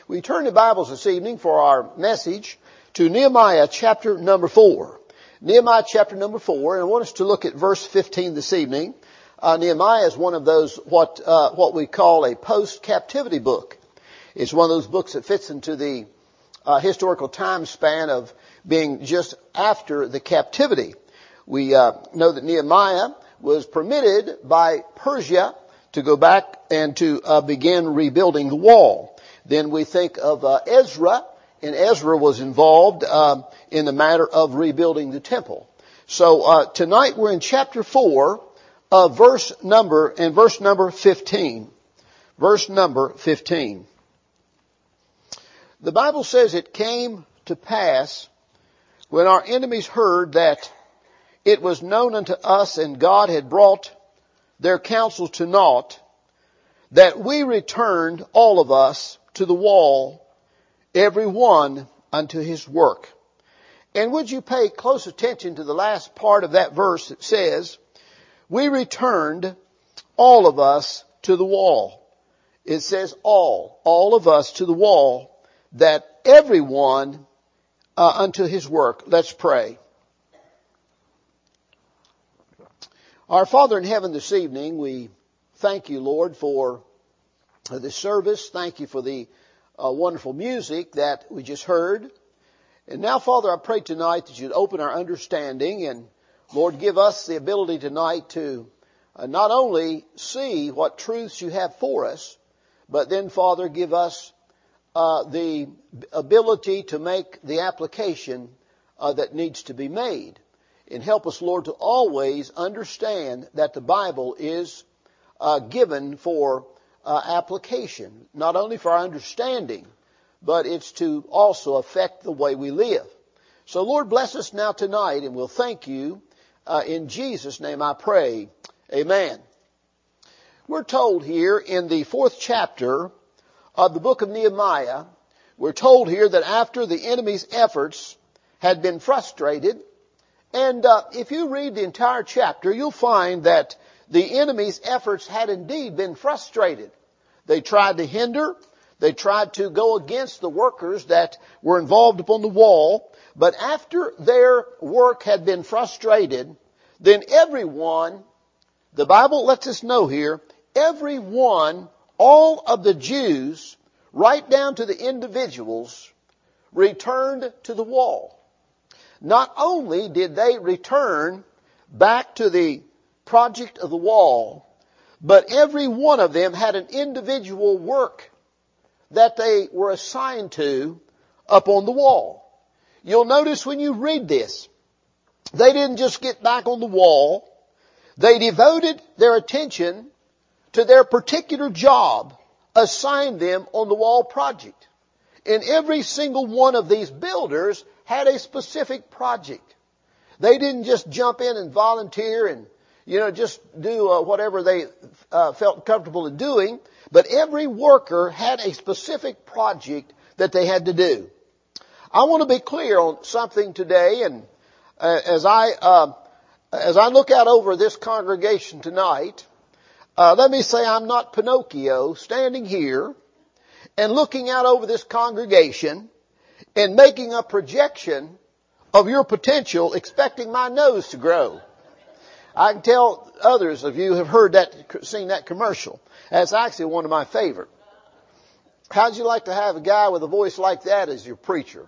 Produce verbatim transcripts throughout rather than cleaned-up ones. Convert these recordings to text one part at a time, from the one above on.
We turn the Bibles this evening for our message to Nehemiah chapter number four. Nehemiah chapter number four, and I want us to look at verse fifteen this evening. Uh, Nehemiah is one of those, what, uh, what we call a post-captivity book. It's one of those books that fits into the uh, historical time span of being just after the captivity. We uh, know that Nehemiah was permitted by Persia to go back and to uh, begin rebuilding the wall. Then we think of uh, Ezra, and Ezra was involved uh, in the matter of rebuilding the temple. So uh, tonight we're in chapter four, uh, verse number and verse number fifteen. Verse number fifteen. The Bible says, "It came to pass when our enemies heard that it was known unto us, and God had brought their counsel to naught, that we returned all of us to the wall, every one unto his work." And would you pay close attention to the last part of that verse that says, we returned all of us to the wall. It says all, all of us to the wall, that everyone uh, unto his work. Let's pray. Our Father in heaven, this evening, we thank you, Lord, for this service. Thank you for the uh, wonderful music that we just heard. And now, Father, I pray tonight that you'd open our understanding and, Lord, give us the ability tonight to uh, not only see what truths you have for us, but then, Father, give us uh, the ability to make the application uh, that needs to be made. And help us, Lord, to always understand that the Bible is uh, given for uh, application, not only for our understanding, but it's to also affect the way we live. So, Lord, bless us now tonight, and we'll thank you. Uh, in Jesus' name I pray. Amen. We're told here in the fourth chapter of the book of Nehemiah, we're told here that after the enemy's efforts had been frustrated, and uh, if you read the entire chapter, you'll find that the enemy's efforts had indeed been frustrated. They tried to hinder, they tried to go against the workers that were involved upon the wall. But after their work had been frustrated, then everyone, the Bible lets us know here, everyone, all of the Jews, right down to the individuals, returned to the wall. Not only did they return back to the project of the wall, but every one of them had an individual work that they were assigned to up on the wall. You'll notice when you read this, they didn't just get back on the wall. They devoted their attention to their particular job assigned them on the wall project. And every single one of these builders had a specific project. They didn't just jump in and volunteer and, you know, just do uh, whatever they uh, felt comfortable in doing. But every worker had a specific project that they had to do. I want to be clear on something today, and uh, as I uh, as I look out over this congregation tonight, uh, let me say I'm not Pinocchio standing here and looking out over this congregation and making a projection of your potential, expecting my nose to grow. I can tell others of you have heard that, seen that commercial. That's actually one of my favorite. How'd you like to have a guy with a voice like that as your preacher?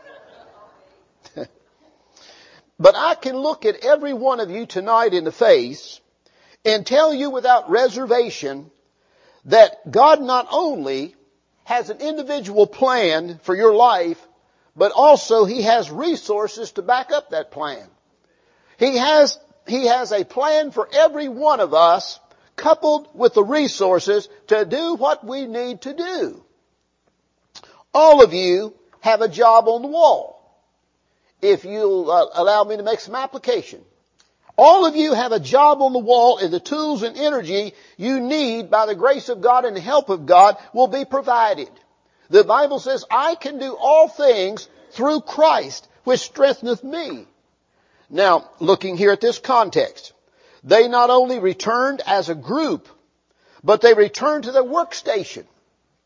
But I can look at every one of you tonight in the face and tell you without reservation that God not only has an individual plan for your life, but also He has resources to back up that plan. He has, He has a plan for every one of us, coupled with the resources to do what we need to do. All of you have a job on the wall. If you'll uh, allow me to make some application. All of you have a job on the wall, and the tools and energy you need by the grace of God and the help of God will be provided. The Bible says, I can do all things through Christ, which strengtheneth me. Now, looking here at this context, they not only returned as a group, but they returned to their workstation.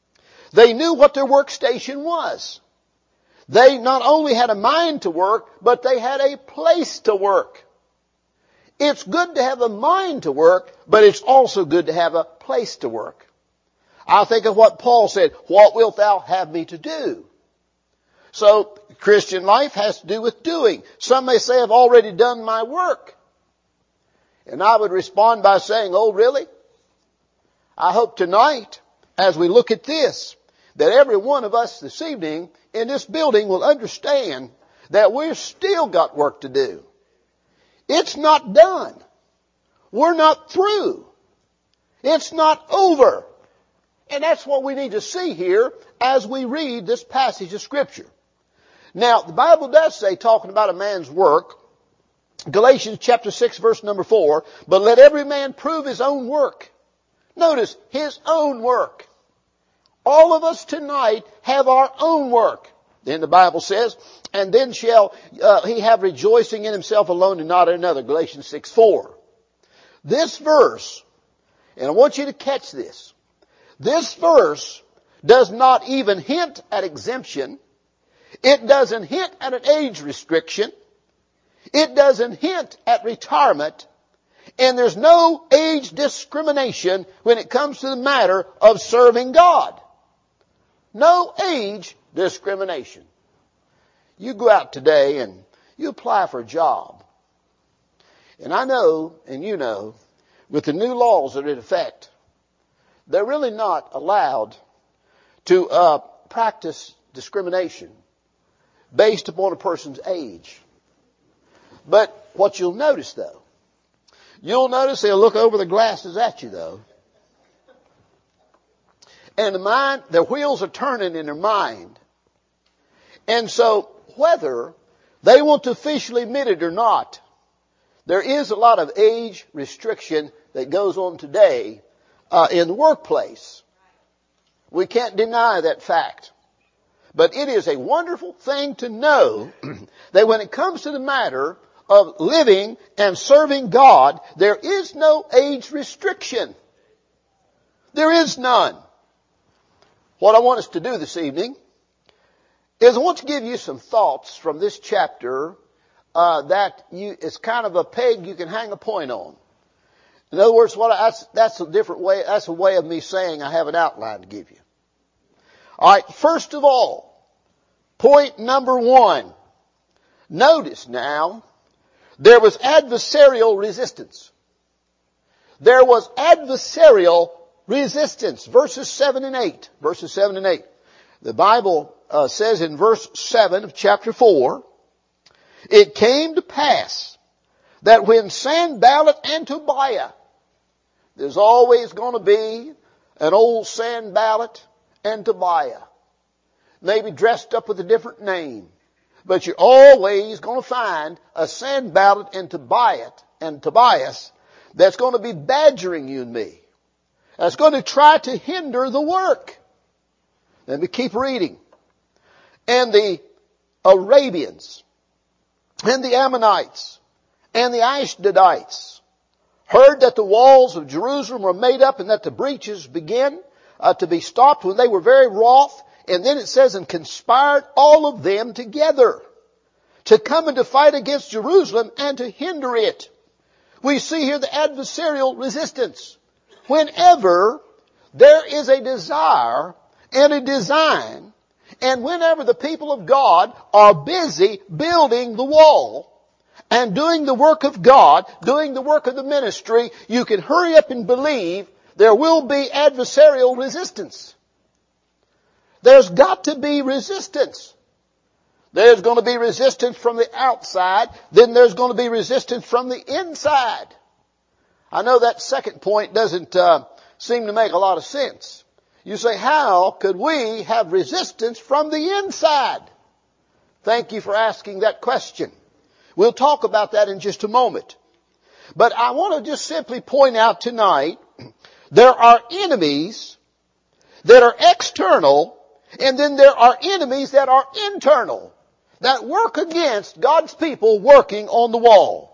They knew what their workstation was. They not only had a mind to work, but they had a place to work. It's good to have a mind to work, but it's also good to have a place to work. I think of what Paul said, what wilt thou have me to do? So, Christian life has to do with doing. Some may say, I've already done my work. And I would respond by saying, oh, really? I hope tonight, as we look at this, that every one of us this evening in this building will understand that we've still got work to do. It's not done. We're not through. It's not over. And that's what we need to see here as we read this passage of Scripture. Now, the Bible does say, talking about a man's work, Galatians chapter six, verse number four, but let every man prove his own work. Notice, his own work. All of us tonight have our own work. Then the Bible says, and then shall uh, he have rejoicing in himself alone and not in another. Galatians six four. This verse, and I want you to catch this, this verse does not even hint at exemption. It doesn't hint at an age restriction. It doesn't hint at retirement. And there's no age discrimination when it comes to the matter of serving God. No age discrimination. You go out today and you apply for a job. And I know, and you know, with the new laws that are in effect, they're really not allowed to uh, practice discrimination based upon a person's age. But what you'll notice, though, you'll notice they'll look over the glasses at you, though. And the mind, their wheels are turning in their mind. And so, whether they want to officially admit it or not, there is a lot of age restriction that goes on today uh, in the workplace. We can't deny that fact. But it is a wonderful thing to know that when it comes to the matter of living and serving God, there is no age restriction. There is none. What I want us to do this evening is I want to give you some thoughts from this chapter uh, that you, it's kind of a peg you can hang a point on. In other words, what I, that's, that's a different way. That's a way of me saying I have an outline to give you. All right. First of all, point number one. Notice now, there was adversarial resistance. There was adversarial resistance. Verses seven and eight. Verses seven and eight. The Bible uh, says in verse seven of chapter four, it came to pass that when Sanballat and Tobiah, there's always going to be an old Sanballat and Tobiah, maybe dressed up with a different name, but you're always going to find a Sanballat and Tobiah and Tobias that's going to be badgering you and me. That's going to try to hinder the work. Let me keep reading. And the Arabians and the Ammonites and the Ashdodites heard that the walls of Jerusalem were made up and that the breaches began uh, to be stopped when they were very wroth. And then it says, and conspired all of them together to come and to fight against Jerusalem and to hinder it. We see here the adversarial resistance. Whenever there is a desire and a design, and whenever the people of God are busy building the wall and doing the work of God, doing the work of the ministry, you can hurry up and believe there will be adversarial resistance. There's got to be resistance. There's going to be resistance from the outside. Then there's going to be resistance from the inside. I know that second point doesn't uh, seem to make a lot of sense. You say, how could we have resistance from the inside? Thank you for asking that question. We'll talk about that in just a moment. But I want to just simply point out tonight, there are enemies that are external, and then there are enemies that are internal, that work against God's people working on the wall.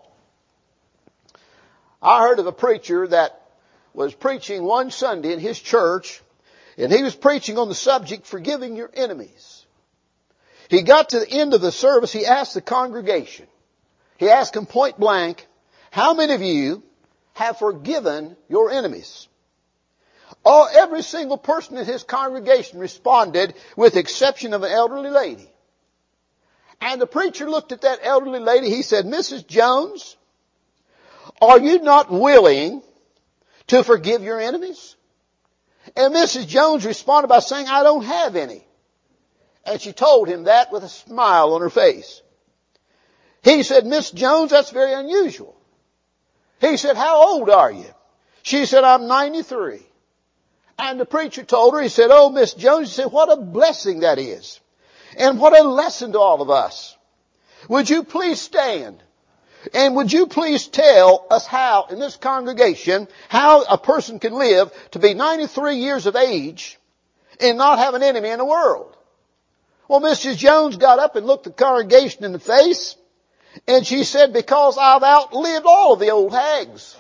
I heard of a preacher that was preaching one Sunday in his church, And he was preaching on the subject, forgiving your enemies. He got to the end of the service, he asked the congregation, he asked them point blank, how many of you have forgiven your enemies? All, every single person in his congregation responded, with the exception of an elderly lady. And the preacher looked at that elderly lady, he said, Missus Jones, are you not willing to forgive your enemies? And Missus Jones responded by saying, I don't have any. And she told him that with a smile on her face. He said, Miss Jones, that's very unusual. He said, how old are you? She said, I'm ninety-three. And the preacher told her, he said, oh, Miss Jones, he said, what a blessing that is. And what a lesson to all of us. Would you please stand? And would you please tell us how, in this congregation, how a person can live to be ninety-three years of age and not have an enemy in the world? Well, Missus Jones got up and looked the congregation in the face, and she said, because I've outlived all of the old hags.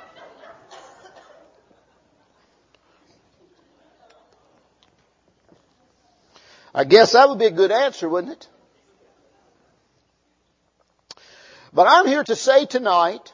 I guess that would be a good answer, wouldn't it? But I'm here to say tonight,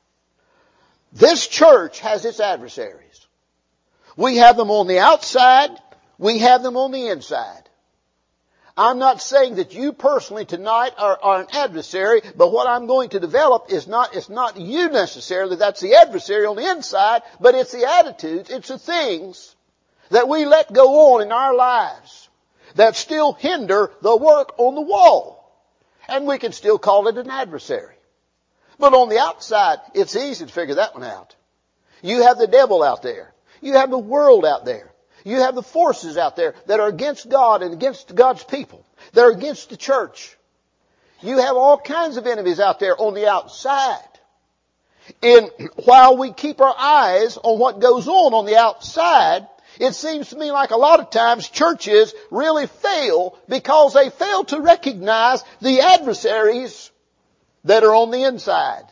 this church has its adversaries. We have them on the outside. We have them on the inside. I'm not saying that you personally tonight are, are an adversary, but what I'm going to develop is not, it's not you necessarily, that's the adversary on the inside, but it's the attitudes, it's the things that we let go on in our lives that still hinder the work on the wall. And we can still call it an adversary. But on the outside, it's easy to figure that one out. You have the devil out there. You have the world out there. You have the forces out there that are against God and against God's people. That are against the church. You have all kinds of enemies out there on the outside. And while we keep our eyes on what goes on on the outside, it seems to me like a lot of times churches really fail because they fail to recognize the adversaries that are on the inside.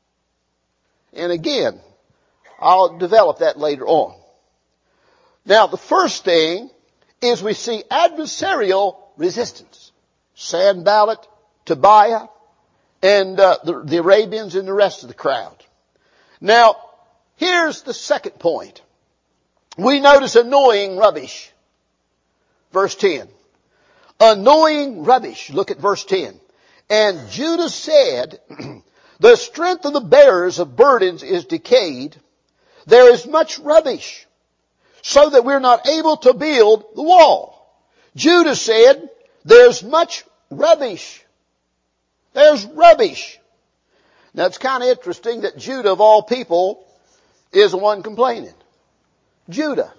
And again, I'll develop that later on. Now, the first thing is we see adversarial resistance. Sanballat, Tobiah, and uh, the, the Arabians and the rest of the crowd. Now, here's the second point. We notice annoying rubbish. Verse ten. Annoying rubbish. Look at verse ten. And Judah said, the strength of the bearers of burdens is decayed. There is much rubbish, so that we're not able to build the wall. Judah said, there's much rubbish. There's rubbish. Now it's kind of interesting that Judah of all people is the one complaining. Judah.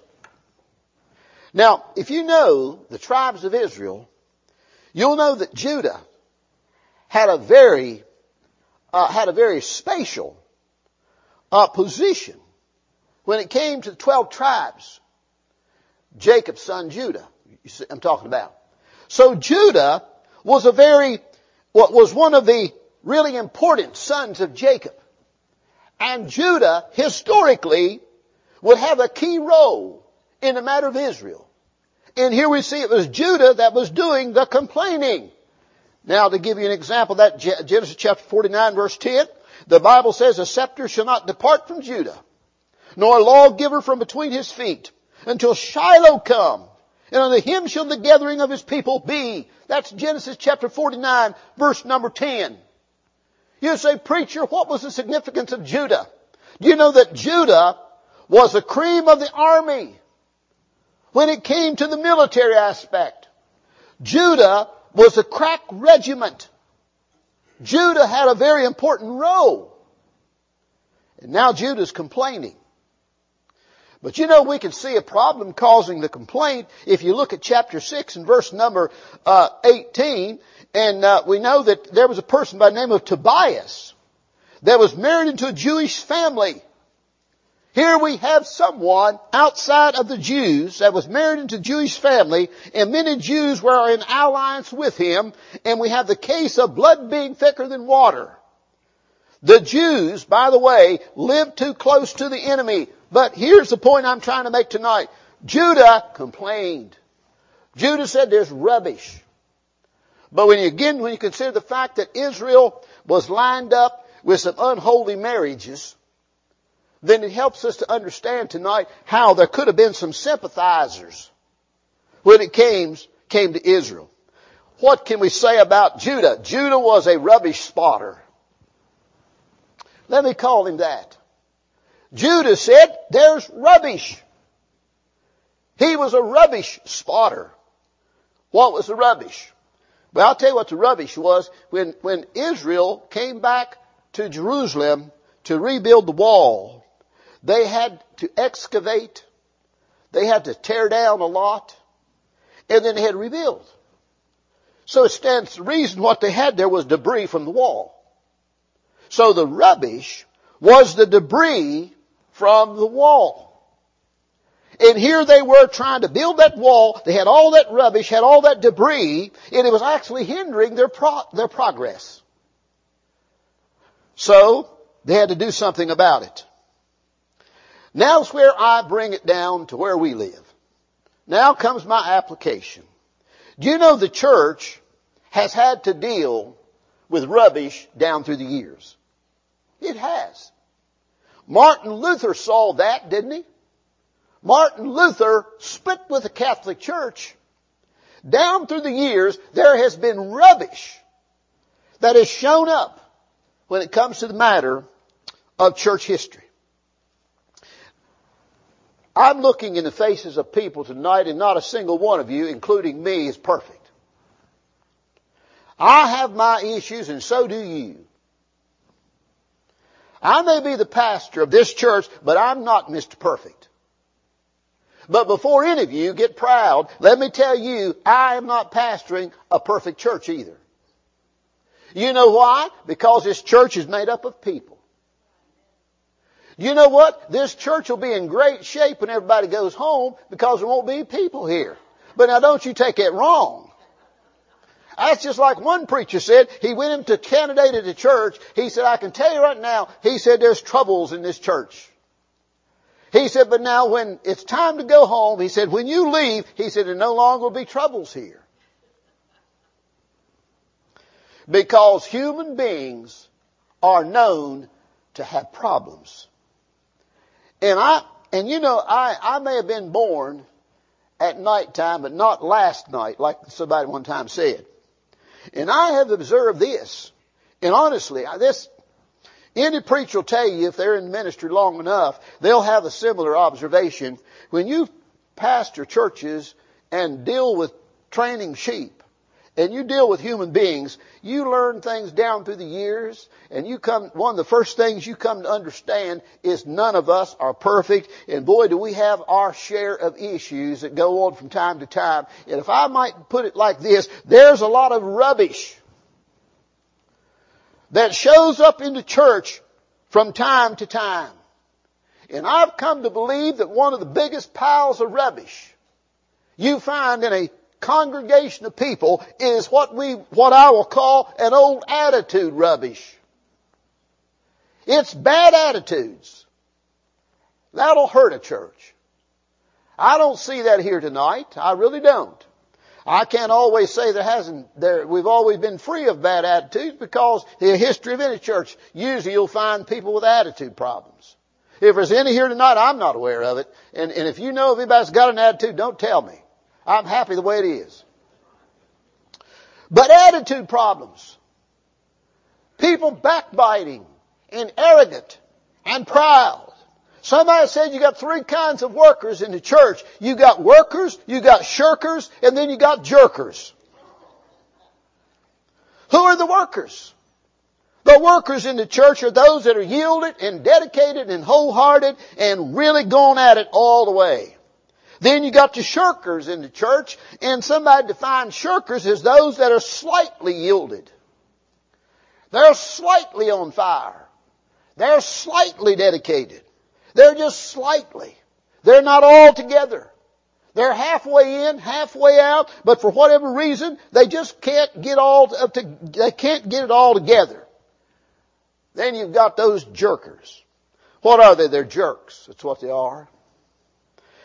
Now, if you know the tribes of Israel, you'll know that Judah had a very, uh, had a very spatial uh, position when it came to the twelve tribes. Jacob's son Judah, you see, I'm talking about. So Judah was a very, what was one of the really important sons of Jacob. And Judah, historically, would have a key role in the matter of Israel. And here we see it was Judah that was doing the complaining. Now, to give you an example, that Genesis chapter forty-nine, verse ten, the Bible says, a scepter shall not depart from Judah, nor a lawgiver from between his feet, until Shiloh come, and unto him shall the gathering of his people be. That's Genesis chapter forty-nine, verse number ten. You say, preacher, what was the significance of Judah? Do you know that Judah was the cream of the army when it came to the military aspect? Judah was a crack regiment. Judah had a very important role. And now Judah's complaining. But you know, we can see a problem causing the complaint if you look at chapter six and verse number uh, eighteen. And uh, we know that there was a person by the name of Tobias that was married into a Jewish family. Here we have someone outside of the Jews that was married into a Jewish family, and many Jews were in alliance with him, and we have the case of blood being thicker than water. The Jews, by the way, lived too close to the enemy. But here's the point I'm trying to make tonight. Judah complained. Judah said there's rubbish. But when you, again, when you consider the fact that Israel was lined up with some unholy marriages, then it helps us to understand tonight how there could have been some sympathizers when it came, came to Israel. What can we say about Judah? Judah was a rubbish spotter. Let me call him that. Judah said, there's rubbish. He was a rubbish spotter. What was the rubbish? Well, I'll tell you what the rubbish was. When, when Israel came back to Jerusalem to rebuild the wall, they had to excavate. They had to tear down a lot. And then they had to rebuild. So it stands to reason what they had there was debris from the wall. So the rubbish was the debris from the wall. And here they were trying to build that wall. They had all that rubbish, had all that debris, and it was actually hindering their pro- their progress. So they had to do something about it. Now's where I bring it down to where we live. Now comes my application. Do you know the church has had to deal with rubbish down through the years? It has. Martin Luther saw that, didn't he? Martin Luther split with the Catholic Church. Down through the years, there has been rubbish that has shown up when it comes to the matter of church history. I'm looking in the faces of people tonight, and not a single one of you, including me, is perfect. I have my issues, and so do you. I may be the pastor of this church, but I'm not Mister Perfect. But before any of you get proud, let me tell you, I am not pastoring a perfect church either. You know why? Because this church is made up of people. You know what? This church will be in great shape when everybody goes home because there won't be people here. But now don't you take it wrong. That's just like one preacher said. He went in to candidate at a church. He said, I can tell you right now, he said, there's troubles in this church. He said, but now when it's time to go home, he said, when you leave, he said, there no longer will be troubles here. Because human beings are known to have problems. And I, and you know, I, I may have been born at nighttime, but not last night, like somebody one time said. And I have observed this. And honestly, this, any preacher will tell you if they're in ministry long enough, they'll have a similar observation. When you pastor churches and deal with training sheep, and you deal with human beings, you learn things down through the years, and you come, one of the first things you come to understand is none of us are perfect, and boy, do we have our share of issues that go on from time to time. And if I might put it like this, there's a lot of rubbish that shows up in the church from time to time. And I've come to believe that one of the biggest piles of rubbish you find in a congregation of people is what we, what I will call an old attitude rubbish. It's bad attitudes. That'll hurt a church. I don't see that here tonight. I really don't. I can't always say there hasn't, there, we've always been free of bad attitudes because the history of any church, usually you'll find people with attitude problems. If there's any here tonight, I'm not aware of it. And, and if you know if anybody's got an attitude, don't tell me. I'm happy the way it is. But attitude problems. People backbiting and arrogant and proud. Somebody said you got three kinds of workers in the church. You got workers, you got shirkers, and then you got jerkers. Who are the workers? The workers in the church are those that are yielded and dedicated and wholehearted and really going at it all the way. Then you got the shirkers in the church, and somebody defines shirkers as those that are slightly yielded. They're slightly on fire. They're slightly dedicated. They're just slightly. They're not all together. They're halfway in, halfway out, but for whatever reason, they just can't get all to, they can't get it all together. Then you've got those jerkers. What are they? They're jerks. That's what they are.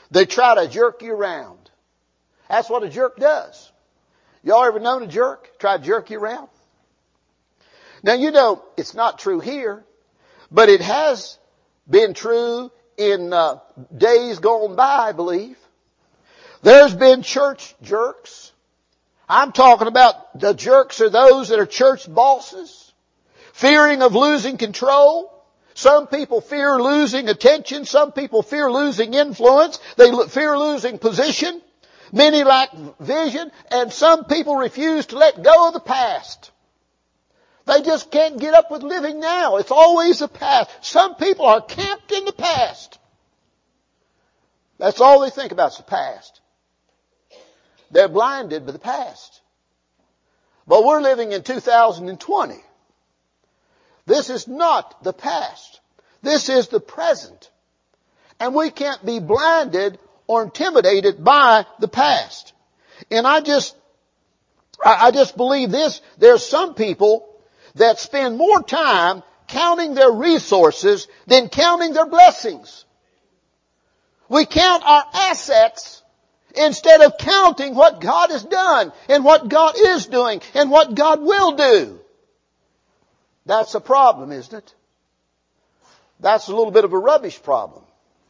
They try to jerk you around. That's what a jerk does. Y'all ever known a jerk try to jerk you around? Now, you know, it's not true here, but it has been true in uh, days gone by, I believe. There's been church jerks. I'm talking about the jerks are those that are church bosses, fearing of losing control. Some people fear losing attention. Some people fear losing influence. They fear losing position. Many lack vision. And some people refuse to let go of the past. They just can't get up with living now. It's always the past. Some people are camped in the past. That's all they think about is the past. They're blinded by the past. But we're living in two thousand twenty. This is not the past. This is the present. And we can't be blinded or intimidated by the past. And I just, I just believe this. There's some people that spend more time counting their resources than counting their blessings. We count our assets instead of counting what God has done and what God is doing and what God will do. That's a problem, isn't it? That's a little bit of a rubbish problem.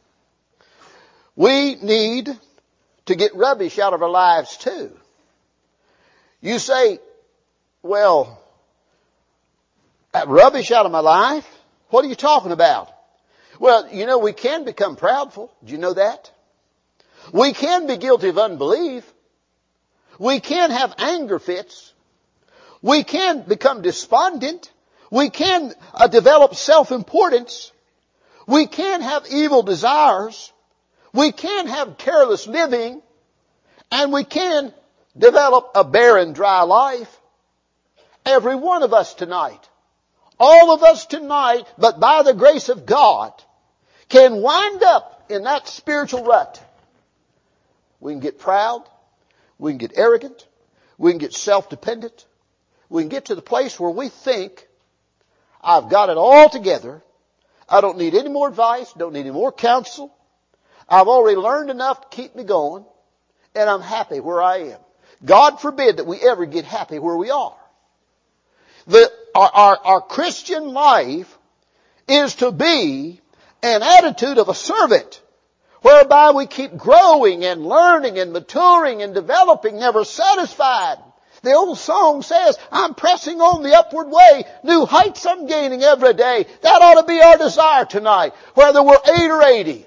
We need to get rubbish out of our lives too. You say, well, rubbish out of my life? What are you talking about? Well, you know, we can become proudful. Do you know that? We can be guilty of unbelief. We can have anger fits. We can become despondent. We can uh, develop self-importance. We can have evil desires. We can have careless living. And we can develop a barren, dry life. Every one of us tonight, all of us tonight, but by the grace of God, can wind up in that spiritual rut. We can get proud. We can get arrogant. We can get self-dependent. We can get to the place where we think, I've got it all together. I don't need any more advice. Don't need any more counsel. I've already learned enough to keep me going. And I'm happy where I am. God forbid that we ever get happy where we are. The, our, our, our Christian life is to be an attitude of a servant, whereby we keep growing and learning and maturing and developing, never satisfied. The old song says, I'm pressing on the upward way, new heights I'm gaining every day. That ought to be our desire tonight, whether we're eight or eighty.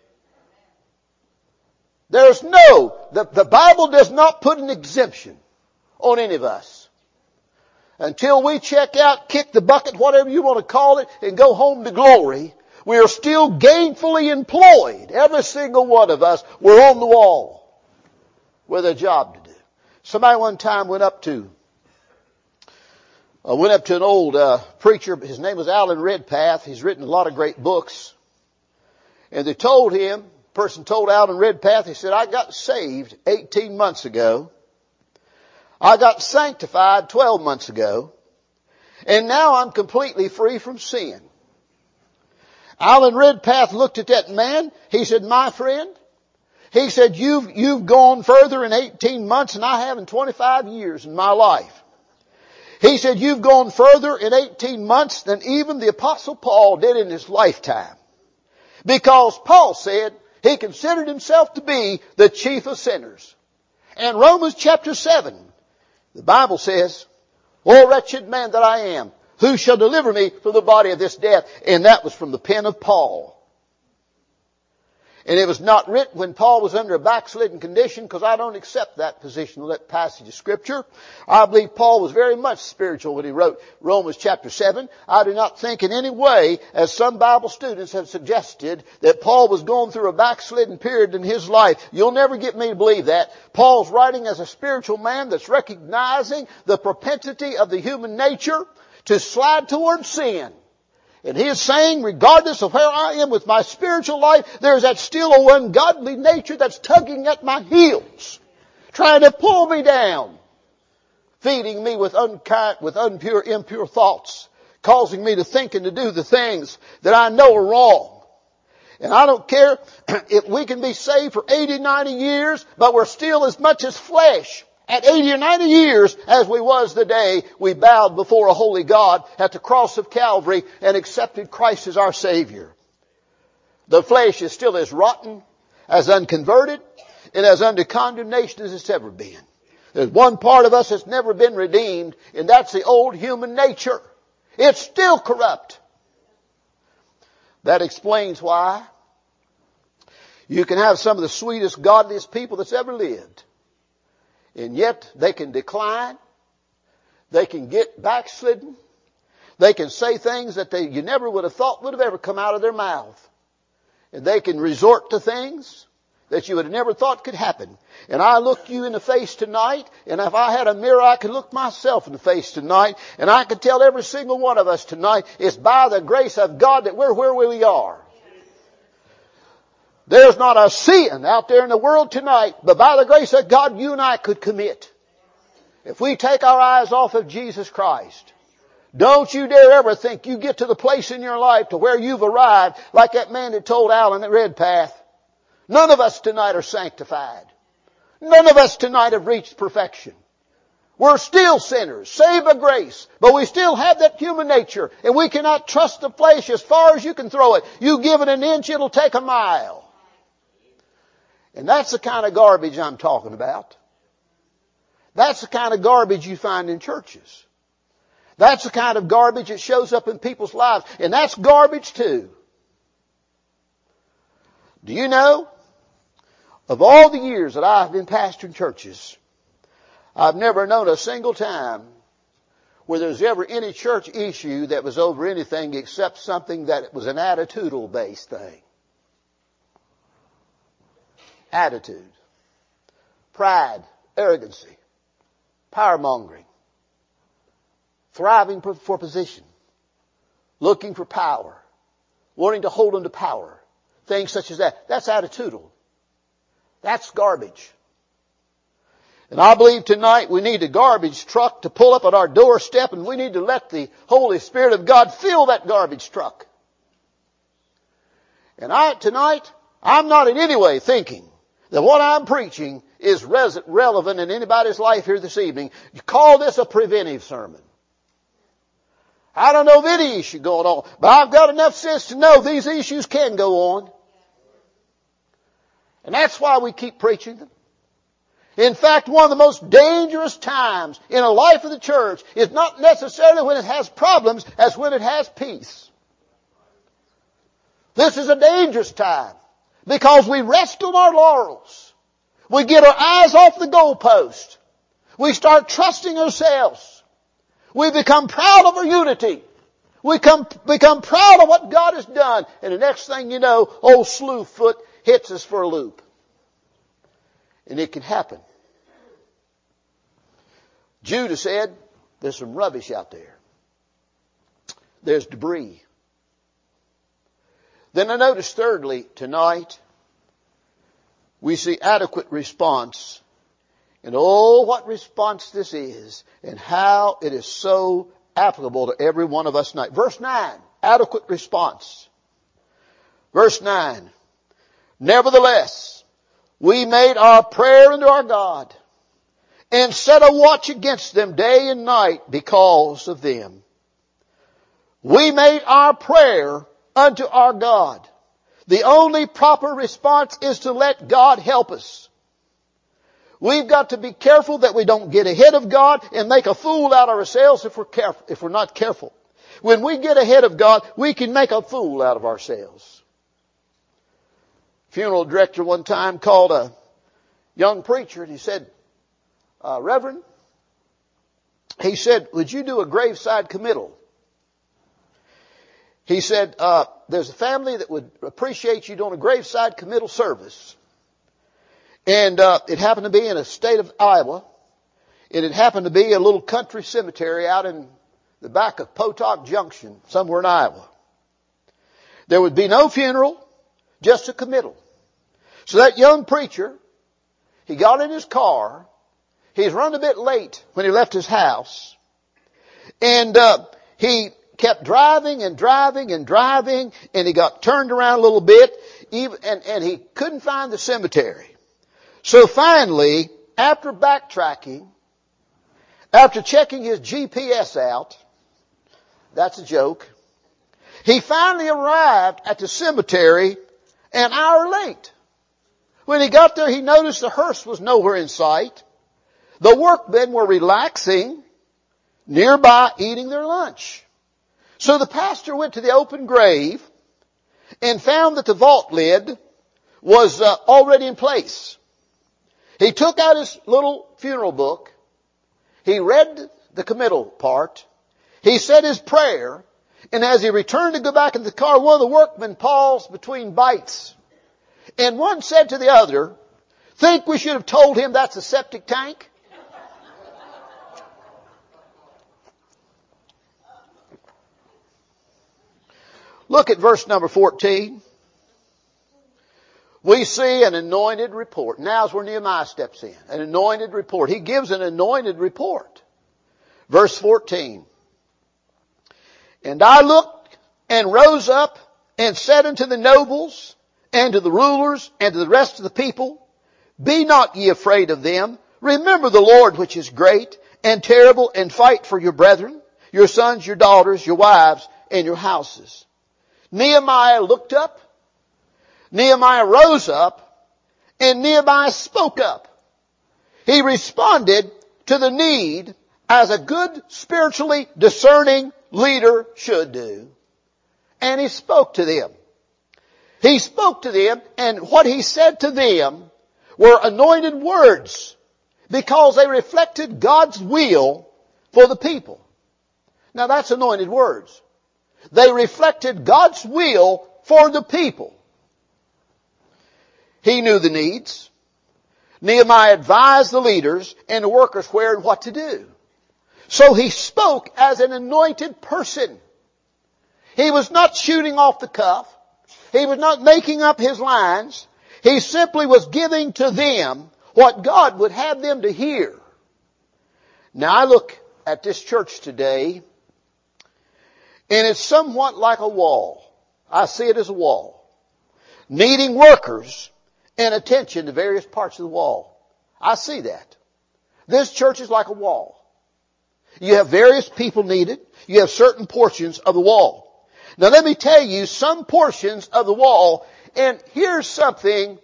There's no, the, the Bible does not put an exemption on any of us. Until we check out, kick the bucket, whatever you want to call it, and go home to glory, we are still gainfully employed. Every single one of us, we're on the wall with a job to do. Somebody one time went up to, uh, went up to an old uh, preacher. His name was Alan Redpath. He's written a lot of great books. And they told him, the person told Alan Redpath, he said, I got saved eighteen months ago. I got sanctified twelve months ago. And now I'm completely free from sin. Alan Redpath looked at that man. He said, my friend, he said, you've, you've gone further in eighteen months than I have in twenty-five years in my life. He said, you've gone further in eighteen months than even the Apostle Paul did in his lifetime. Because Paul said he considered himself to be the chief of sinners. And Romans chapter seven, the Bible says, O wretched man that I am, who shall deliver me from the body of this death? And that was from the pen of Paul. And it was not written when Paul was under a backslidden condition, because I don't accept that position of that passage of Scripture. I believe Paul was very much spiritual when he wrote Romans chapter seven. I do not think in any way, as some Bible students have suggested, that Paul was going through a backslidden period in his life. You'll never get me to believe that. Paul's writing as a spiritual man that's recognizing the propensity of the human nature to slide towards sin. And he is saying, regardless of where I am with my spiritual life, there's that still a ungodly nature that's tugging at my heels, trying to pull me down, feeding me with unkind, with impure, impure thoughts, causing me to think and to do the things that I know are wrong. And I don't care if we can be saved for eighty, ninety years, but we're still as much as flesh at eighty or ninety years as we was the day we bowed before a holy God at the cross of Calvary and accepted Christ as our Savior. The flesh is still as rotten, as unconverted, and as under condemnation as it's ever been. There's one part of us that's never been redeemed, and that's the old human nature. It's still corrupt. That explains why you can have some of the sweetest, godliest people that's ever lived, and yet they can decline. They can get backslidden. They can say things that they, you never would have thought would have ever come out of their mouth. And they can resort to things that you would have never thought could happen. And I look you in the face tonight, and if I had a mirror, I could look myself in the face tonight, and I could tell every single one of us tonight, it's by the grace of God that we're where we are. There's not a sin out there in the world tonight, but by the grace of God, you and I could commit. If we take our eyes off of Jesus Christ. Don't you dare ever think you get to the place in your life to where you've arrived like that man that told Alan at Redpath. None of us tonight are sanctified. None of us tonight have reached perfection. We're still sinners, saved by grace, but we still have that human nature, and we cannot trust the flesh as far as you can throw it. You give it an inch, it'll take a mile. And that's the kind of garbage I'm talking about. That's the kind of garbage you find in churches. That's the kind of garbage that shows up in people's lives. And that's garbage too. Do you know, of all the years that I've been pastoring churches, I've never known a single time where there's ever any church issue that was over anything except something that was an attitudinal based thing. Attitude. Pride. Arrogancy. Power-mongering. Thriving for position. Looking for power. Wanting to hold on to power. Things such as that. That's attitudinal. That's garbage. And I believe tonight we need a garbage truck to pull up at our doorstep, and we need to let the Holy Spirit of God fill that garbage truck. And I, tonight, I'm not in any way thinking that what I'm preaching is res- relevant in anybody's life here this evening. You call this a preventive sermon. I don't know of any issue going on, but I've got enough sense to know these issues can go on. And that's why we keep preaching them. In fact, one of the most dangerous times in a life of the church is not necessarily when it has problems as when it has peace. This is a dangerous time because we rest on our laurels. We get our eyes off the goalpost. We start trusting ourselves. We become proud of our unity. We come, become proud of what God has done. And the next thing you know, old Slewfoot hits us for a loop. And it can happen. Judah said, there's some rubbish out there. There's debris. Then I notice thirdly, tonight, we see adequate response. And oh, what response this is, and how it is so applicable to every one of us tonight. Verse nine, adequate response. Verse nine, nevertheless, we made our prayer unto our God, and set a watch against them day and night because of them. We made our prayer unto our God. The only proper response is to let God help us. We've got to be careful that we don't get ahead of God and make a fool out of ourselves if we're careful, if we're not careful. When we get ahead of God, we can make a fool out of ourselves. Funeral director one time called a young preacher and he said, uh, Reverend, he said, would you do a graveside committal? He said, uh, there's a family that would appreciate you doing a graveside committal service. And uh, it happened to be in a state of Iowa. And it happened to be a little country cemetery out in the back of Potok Junction, somewhere in Iowa. There would be no funeral, just a committal. So that young preacher, he got in his car. He was running a bit late when he left his house. And uh, he kept driving and driving and driving, and he got turned around a little bit, even, and, and he couldn't find the cemetery. So finally, after backtracking, after checking his G P S out, that's a joke, he finally arrived at the cemetery an hour late. When he got there, he noticed the hearse was nowhere in sight. The workmen were relaxing nearby, eating their lunch. So the pastor went to the open grave and found that the vault lid was uh, already in place. He took out his little funeral book. He read the committal part. He said his prayer. And as he returned to go back in the car, one of the workmen paused between bites. And one said to the other, "Think we should have told him that's a septic tank?" Look at verse number fourteen. We see an anointed report. Now's where Nehemiah steps in. An anointed report. He gives an anointed report. Verse fourteen. And I looked and rose up and said unto the nobles and to the rulers and to the rest of the people, Be not ye afraid of them. Remember the Lord which is great and terrible, and fight for your brethren, your sons, your daughters, your wives, and your houses. Nehemiah looked up, Nehemiah rose up, and Nehemiah spoke up. He responded to the need as a good spiritually discerning leader should do. And he spoke to them. He spoke to them, and what he said to them were anointed words because they reflected God's will for the people. Now that's anointed words. They reflected God's will for the people. He knew the needs. Nehemiah advised the leaders and the workers where and what to do. So he spoke as an anointed person. He was not shooting off the cuff. He was not making up his lines. He simply was giving to them what God would have them to hear. Now I look at this church today, and it's somewhat like a wall. I see it as a wall, needing workers and attention to various parts of the wall. I see that. This church is like a wall. You have various people needed. You have certain portions of the wall. Now let me tell you some portions of the wall, and here's something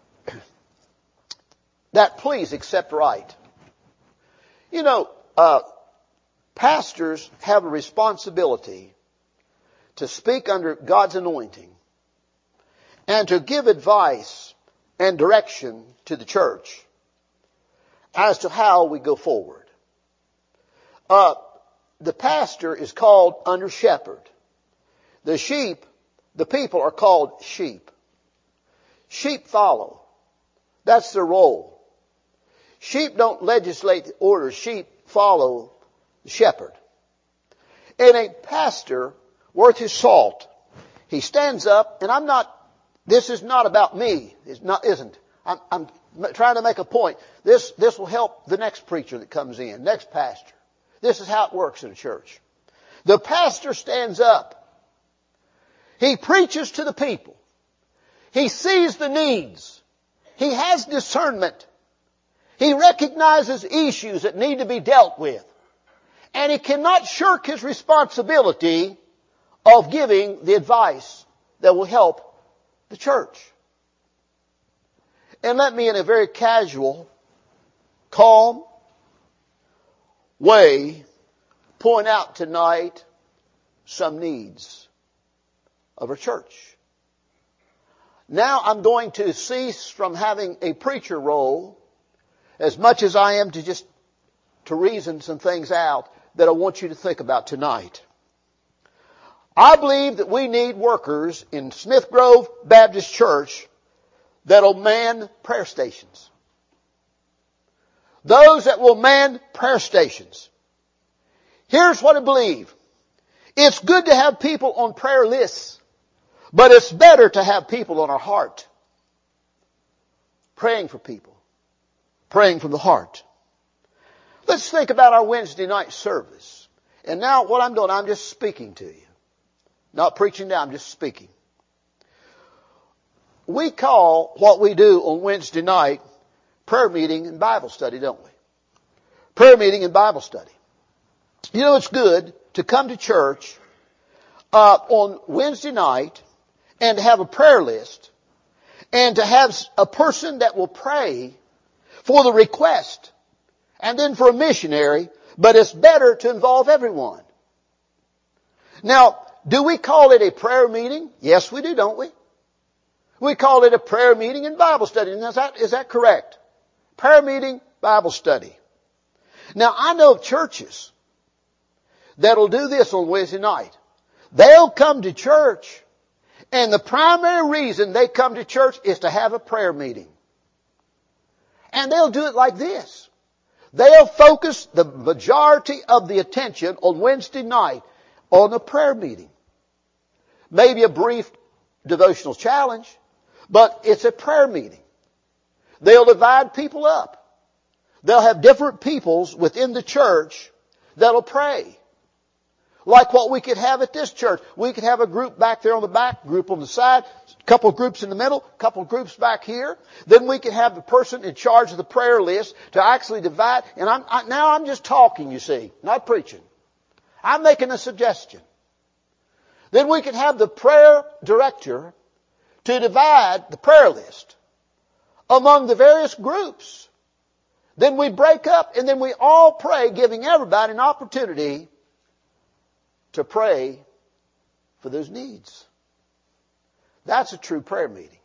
that please accept right. You know, uh, pastors have a responsibility to speak under God's anointing and to give advice and direction to the church as to how we go forward. Uh, the pastor is called under shepherd. The sheep, the people are called sheep. Sheep follow. That's their role. Sheep don't legislate the orders. Sheep follow the shepherd. And a pastor worth his salt, he stands up, and I'm not, this is not about me. It's not, isn't. I'm, I'm trying to make a point. This, this will help the next preacher that comes in, next pastor. This is how it works in a church. The pastor stands up. He preaches to the people. He sees the needs. He has discernment. He recognizes issues that need to be dealt with. And he cannot shirk his responsibility of giving the advice that will help the church. And let me, in a very casual, calm way, point out tonight some needs of our church. Now I'm going to cease from having a preacher role as much as I am to just to reason some things out that I want you to think about tonight. I believe that we need workers in Smith Grove Baptist Church that'll man prayer stations. Those that will man prayer stations. Here's what I believe. It's good to have people on prayer lists. But it's better to have people on our heart. Praying for people. Praying from the heart. Let's think about our Wednesday night service. And now what I'm doing, I'm just speaking to you. Not preaching now, I'm just speaking. We call what we do on Wednesday night prayer meeting and Bible study, don't we? Prayer meeting and Bible study. You know, it's good to come to church uh, on Wednesday night and to have a prayer list and to have a person that will pray for the request and then for a missionary, but it's better to involve everyone. Now, do we call it a prayer meeting? Yes, we do, don't we? We call it a prayer meeting and Bible study. And is that, is that correct? Prayer meeting, Bible study. Now, I know of churches that'll do this on Wednesday night. They'll come to church, and the primary reason they come to church is to have a prayer meeting. And they'll do it like this. They'll focus the majority of the attention on Wednesday night on the prayer meeting. Maybe a brief devotional challenge, but it's a prayer meeting. They'll divide people up. They'll have different peoples within the church that'll pray. Like what we could have at this church. We could have a group back there on the back, group on the side, a couple of groups in the middle, a couple of groups back here. Then we could have the person in charge of the prayer list to actually divide. And I'm, I, now I'm just talking, you see, not preaching. I'm making a suggestion. Then we could have the prayer director to divide the prayer list among the various groups. Then we break up and then we all pray, giving everybody an opportunity to pray for those needs. That's a true prayer meeting.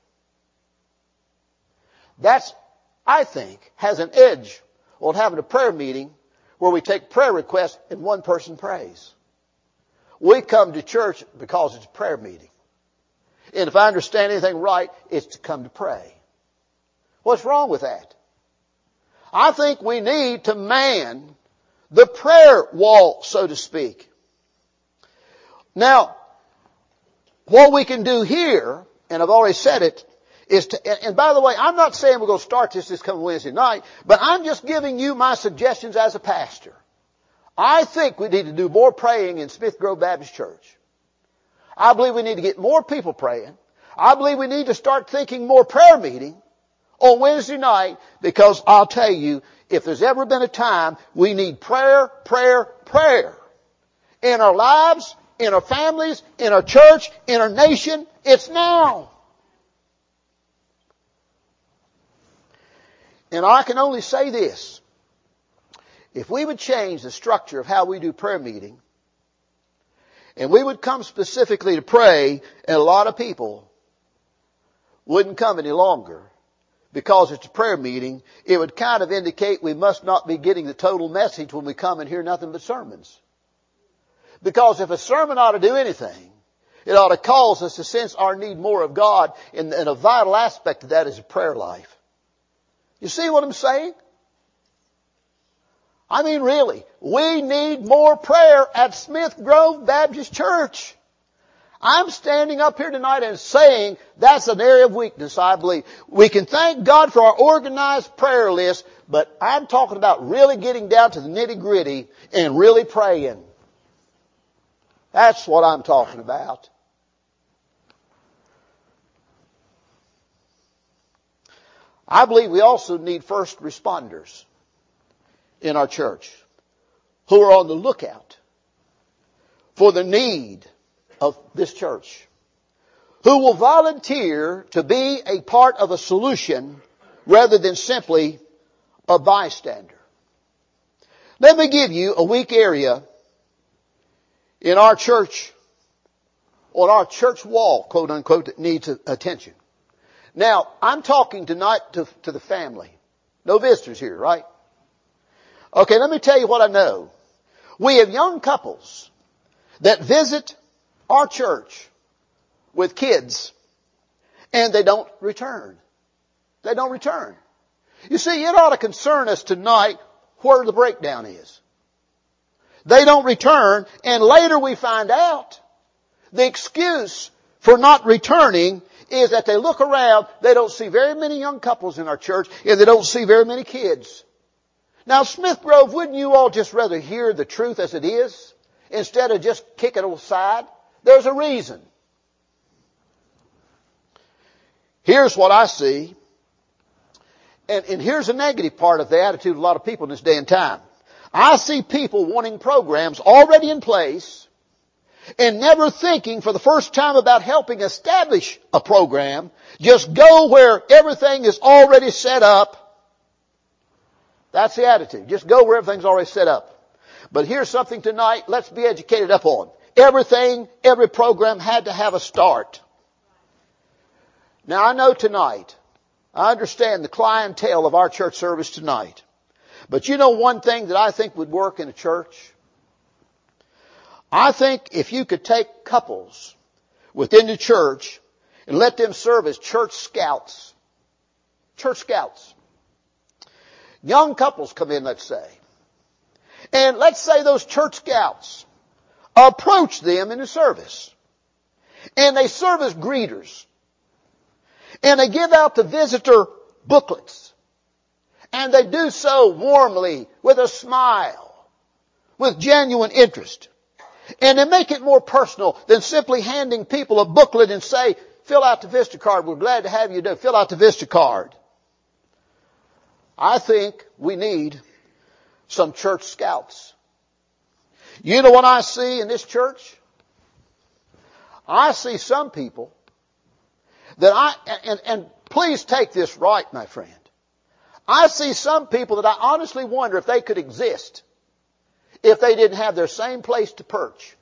That's, I think, has an edge on having a prayer meeting where we take prayer requests and one person prays. We come to church because it's a prayer meeting. And if I understand anything right, it's to come to pray. What's wrong with that? I think we need to man the prayer wall, so to speak. Now, what we can do here, and I've already said it, is to, and by the way, I'm not saying we're going to start this this coming Wednesday night, but I'm just giving you my suggestions as a pastor. I think we need to do more praying in Smith Grove Baptist Church. I believe we need to get more people praying. I believe we need to start thinking more prayer meeting on Wednesday night, because I'll tell you, if there's ever been a time we need prayer, prayer, prayer in our lives, in our families, in our church, in our nation, it's now. And I can only say this. If we would change the structure of how we do prayer meeting, and we would come specifically to pray, and a lot of people wouldn't come any longer because it's a prayer meeting, it would kind of indicate we must not be getting the total message when we come and hear nothing but sermons. Because if a sermon ought to do anything, it ought to cause us to sense our need more of God, and, and a vital aspect of that is a prayer life. You see what I'm saying? I mean, really, we need more prayer at Smith Grove Baptist Church. I'm standing up here tonight and saying that's an area of weakness, I believe. We can thank God for our organized prayer list, but I'm talking about really getting down to the nitty-gritty and really praying. That's what I'm talking about. I believe we also need first responders in our church who are on the lookout for the need of this church, who will volunteer to be a part of a solution rather than simply a bystander. Let me give you a weak area in our church, on our church wall, quote unquote, that needs attention. Now, I'm talking tonight to, to the family. No visitors here, right? Okay, let me tell you what I know. We have young couples that visit our church with kids, and they don't return. They don't return. You see, it ought to concern us tonight where the breakdown is. They don't return, and later we find out the excuse for not returning is that they look around, they don't see very many young couples in our church, and they don't see very many kids. Now, Smith Grove, wouldn't you all just rather hear the truth as it is? instead of just kicking it aside? There's a reason. Here's what I see. And, and here's a negative part of the attitude of a lot of people in this day and time. I see people wanting programs already in place and never thinking for the first time about helping establish a program. Just go where everything is already set up. That's the attitude. Just go where everything's already set up. But here's something tonight let's be educated up on. Everything, every program had to have a start. Now I know tonight, I understand the clientele of our church service tonight. But you know one thing that I think would work in a church? I think if you could take couples within the church and let them serve as church scouts. Church scouts. Young couples come in, let's say. And let's say those church scouts approach them in the service. And they serve as greeters. And they give out the visitor booklets. And they do so warmly, with a smile, with genuine interest. And they make it more personal than simply handing people a booklet and say, fill out the visitor card. We're glad to have you do. Fill out the visitor card. I think we need some church scouts. You know what I see in this church? I see some people that I, and, and please take this right, my friend. I see some people that I honestly wonder if they could exist if they didn't have their same place to perch.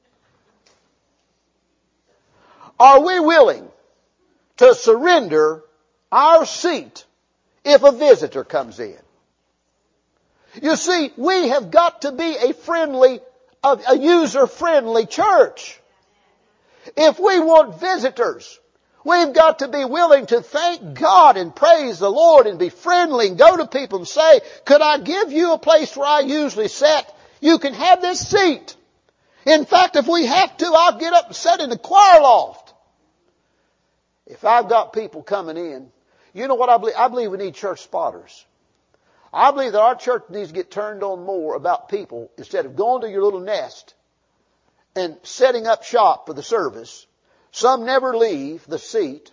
Are we willing to surrender our seat if a visitor comes in? You see, we have got to be a friendly, a user-friendly church. If we want visitors, we've got to be willing to thank God and praise the Lord and be friendly and go to people and say, could I give you a place where I usually sit? You can have this seat. In fact, if we have to, I'll get up and sit in the choir loft. If I've got people coming in, you know what I believe? I believe we need church spotters. I believe that our church needs to get turned on more about people instead of going to your little nest and setting up shop for the service. Some never leave the seat.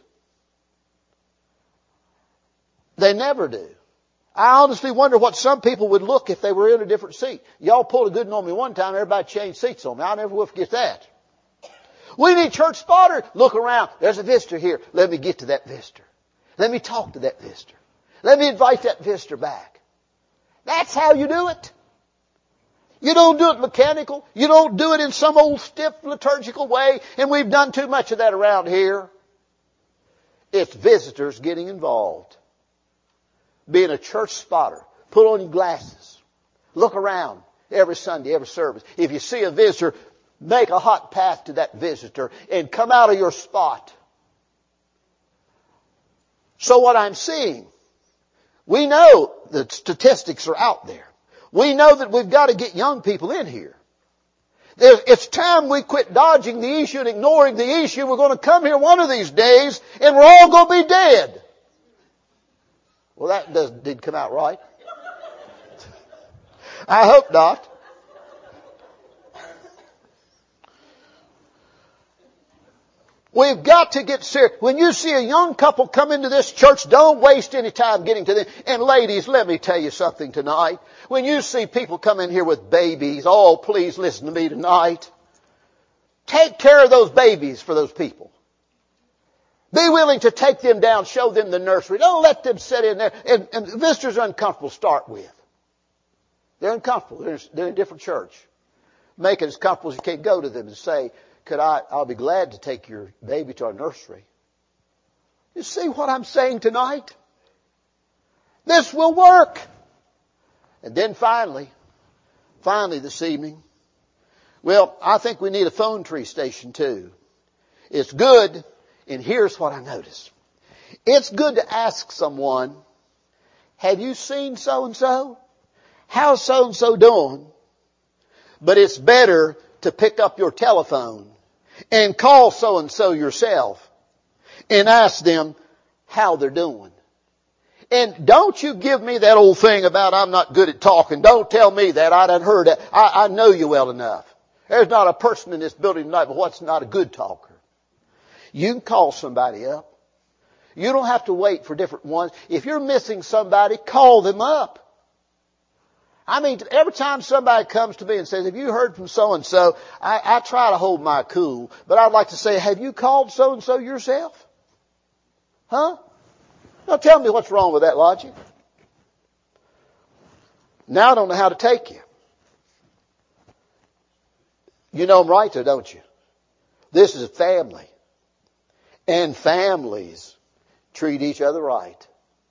They never do. I honestly wonder what some people would look if they were in a different seat. Y'all pulled a good one on me one time. Everybody changed seats on me. I never will forget that. We need church spotters. Look around. There's a visitor here. Let me get to that visitor. Let me talk to that visitor. Let me invite that visitor back. That's how you do it. You don't do it mechanical. You don't do it in some old stiff liturgical way. And we've done too much of that around here. It's visitors getting involved. Being a church spotter. Put on your glasses. Look around every Sunday, every service. If you see a visitor, make a hot path to that visitor and come out of your spot. So what I'm seeing, we know that statistics are out there. We know that we've got to get young people in here. It's time we quit dodging the issue and ignoring the issue. We're going to come here one of these days and we're all going to be dead. Well, that doesn't, didn't come out right. I hope not. We've got to get serious. When you see a young couple come into this church, don't waste any time getting to them. And ladies, let me tell you something tonight. When you see people come in here with babies, oh, please listen to me tonight. Take care of those babies for those people. Be willing to take them down, show them the nursery. Don't let them sit in there. And, and visitors are uncomfortable to start with. They're uncomfortable. They're, they're in a different church. Make it as comfortable as you can. Go to them and say, could I, I'll be glad to take your baby to our nursery. You see what I'm saying tonight? This will work. And then finally, finally this evening, well, I think we need a phone tree station too. It's good. And here's what I notice. It's good to ask someone, have you seen so-and-so? How's so-and-so doing? But it's better to pick up your telephone and call so-and-so yourself and ask them how they're doing. And don't you give me that old thing about I'm not good at talking. Don't tell me that. I done heard that. I, I know you well enough. There's not a person in this building tonight but what's not a good talker. You can call somebody up. You don't have to wait for different ones. If you're missing somebody, call them up. I mean, every time somebody comes to me and says, have you heard from so-and-so? I, I try to hold my cool. But I'd like to say, have you called so-and-so yourself? Huh? Now tell me what's wrong with that logic. Now I don't know how to take you. You know them right though, don't you? This is a family. And families treat each other right.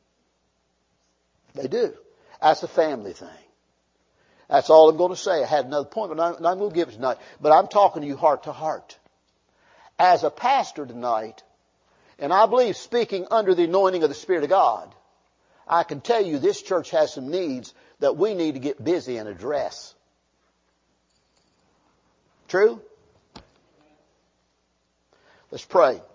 They do. That's a family thing. That's all I'm going to say. I had another point, but I'm not going to give it tonight. But I'm talking to you heart to heart. As a pastor tonight, and I believe speaking under the anointing of the Spirit of God, I can tell you this church has some needs that we need to get busy and address. True? Let's pray.